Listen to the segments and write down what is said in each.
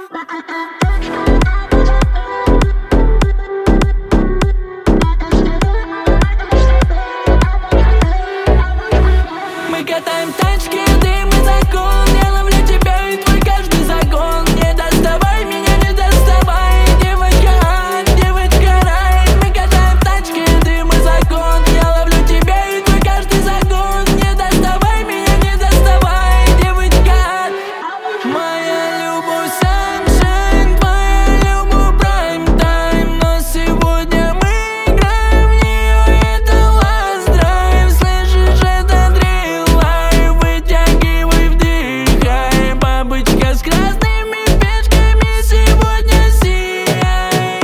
Мы катаем тачки, дым и закон. Я ловлю тебя и твой каждый загон. Не доставай меня, не доставай, девочка, девочка рай. Мы катаем тачки, дым и закон. Я ловлю тебя и твой каждый загон. Не доставай меня, не доставай, девочка. Моя любовь sunshine, твоя любовь prime time. Но сегодня мы играем в нее, это last drive. Слышишь, это drill life, вытягивай, вдыхай. Бабочка с красными печками сегодня сияй.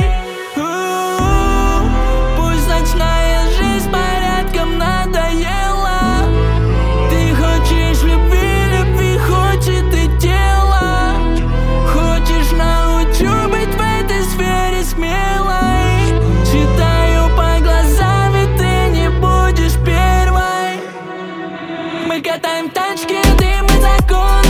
Пусть ночная жизнь порядком надоела. Ты хочешь любви, любви хочет и тело. Хочешь, научу быть в этой сфере смелой. Читаю по глазам, и ты не будешь первой. Мы катаем тачки, дым и закон.